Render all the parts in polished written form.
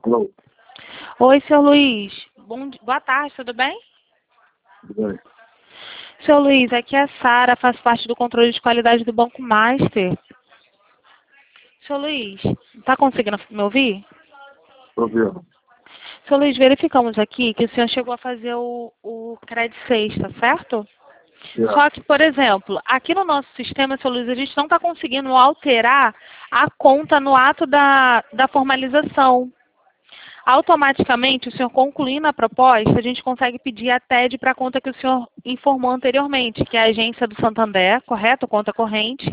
Alô, Oi, seu Luiz. Boa tarde, tudo bem? tudo bem? Seu Luiz, aqui é a Sara, faz parte do controle de qualidade do Banco Master. Seu Luiz, está conseguindo me ouvir? Tô vendo. Seu Luiz, verificamos aqui que o senhor chegou a fazer o Credit 6, tá certo? Já. Só que, por exemplo, aqui no nosso sistema, seu Luiz, a gente não está conseguindo alterar a conta no ato da formalização. Automaticamente, o senhor concluindo a proposta, a gente consegue pedir a TED para a conta que o senhor informou anteriormente, que é a agência do Santander, correto? Conta corrente,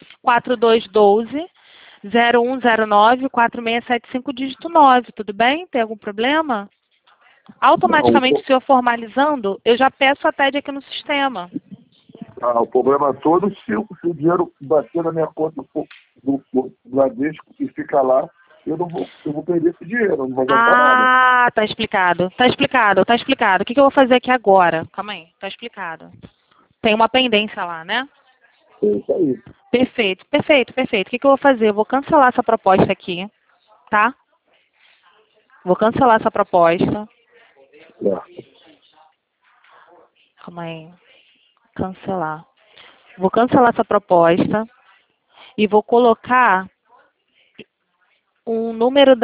4212-0109-4675, dígito 9, tudo bem? Tem algum problema? Não, Automaticamente, o senhor formalizando, eu já peço a TED aqui no sistema. o problema todo se o dinheiro bater na minha conta do Bradesco e ficar lá, eu vou perder esse dinheiro, não vou adiantar nada. Ah, tá explicado. Tá explicado, tá explicado. O que eu vou fazer aqui agora? Calma aí, tá explicado. Tem uma pendência lá, né? É isso aí. Perfeito, perfeito, perfeito. O que eu vou fazer? Eu vou cancelar essa proposta aqui, tá? Vou cancelar essa proposta. Certo. Calma aí. Cancelar. Vou cancelar essa proposta e vou colocar o número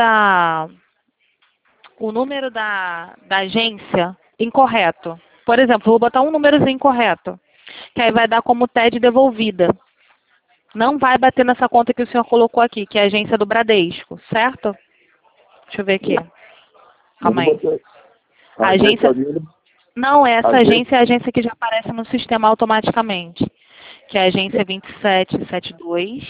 da agência incorreto. Por exemplo, vou botar um númerozinho incorreto, que aí vai dar como TED devolvida. Não vai bater nessa conta que o senhor colocou aqui, que é a agência do Bradesco, certo? Deixa eu ver aqui. Eu Calma vou aí. botar A a agência agência. dele, Não, essa a agência, agência é a agência que já aparece no sistema automaticamente, que é a agência 2772,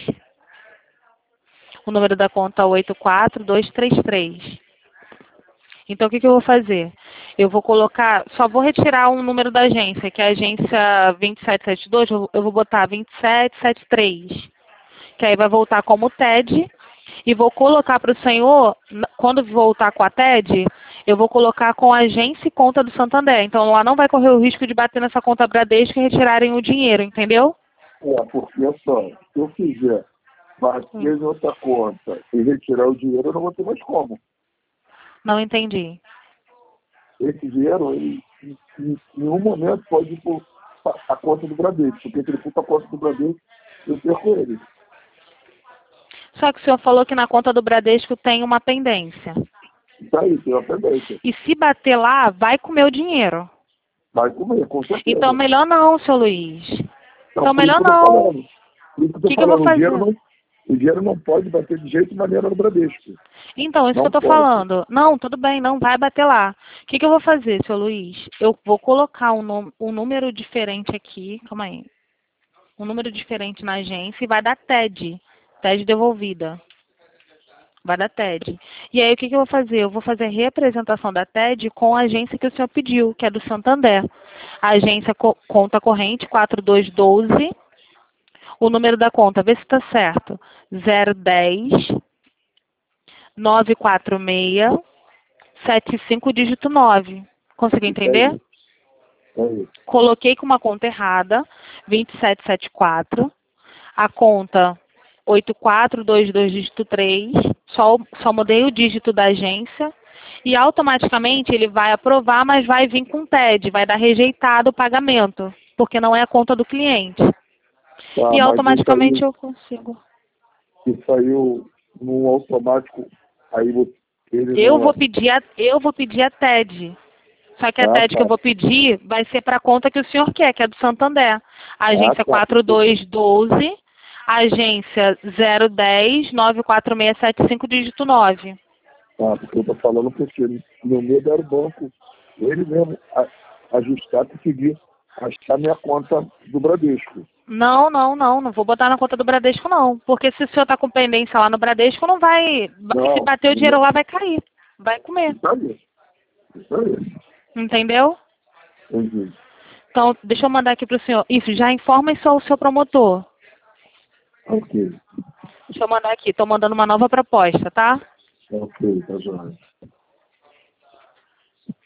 o número da conta 84233. Então, o que eu vou fazer? Eu vou colocar, só vou retirar um número da agência, que é a agência 2772, eu vou botar 2773, que aí vai voltar como TED, e vou colocar para o senhor, quando voltar com a TED, eu vou colocar com a agência e conta do Santander. Então, lá não vai correr o risco de bater nessa conta Bradesco e retirarem o dinheiro, entendeu? porque é só, se eu fizer bater em outra conta e retirar o dinheiro, eu não vou ter mais como. Não entendi. Esse dinheiro, ele, em nenhum momento pode ir para a conta do Bradesco, porque se ele for para a conta do Bradesco, eu perco ele. Só que o senhor falou que na conta do Bradesco tem uma pendência. Tá aí, tem uma tendência. E se bater lá, vai comer o dinheiro. Vai comer, com Então, certeza. melhor não, seu Luiz. Então, Então, por isso melhor que eu tô não. falando. Por isso que O eu tô que eu vou falando, fazer? o dinheiro não pode bater de jeito e maneira no Bradesco. Então, isso que Não eu tô pode. falando. Não, tudo bem, não vai bater lá. O que eu vou fazer, seu Luiz? Eu vou colocar um número diferente aqui. Calma aí. Um número diferente na agência e vai dar TED. TED devolvida. Vai dar TED. E aí, o que eu vou fazer? Eu vou fazer a reapresentação da TED com a agência que o senhor pediu, que é do Santander. A agência conta corrente 4212. O número da conta, vê se está certo. 010 946 75, dígito 9. Conseguiu Isso entender? aí. É isso. Coloquei com uma conta errada, 2774. A conta 8422, dígito 3. Só mudei o dígito da agência. E automaticamente ele vai aprovar, mas vai vir com TED, vai dar rejeitado o pagamento, porque não é a conta do cliente. Tá, E mas automaticamente eu consigo. isso saiu no automático, aí ele Eu não. vou pedir a TED. Só que a Ah, TED que eu tá. vou pedir vai ser para a conta que o senhor quer, que é do Santander. Ah, Agência tá. 4212, agência 010 94675, dígito 9. Tá, porque eu tô falando porque no medo era o banco. Ele mesmo ajustar, conseguir achar minha conta do Bradesco. Não, não, não. Não vou botar na conta do Bradesco, não. Porque se o senhor está com pendência lá no Bradesco, não vai. Se Não, bater o dinheiro lá, vai cair. Vai comer. isso aí. Isso aí. Entendeu? Entendi. Então, deixa eu mandar aqui para o senhor. Isso, já informa isso ao seu promotor. Ok. Deixa eu mandar aqui. Estou mandando uma nova proposta, tá? Ok, tá joia.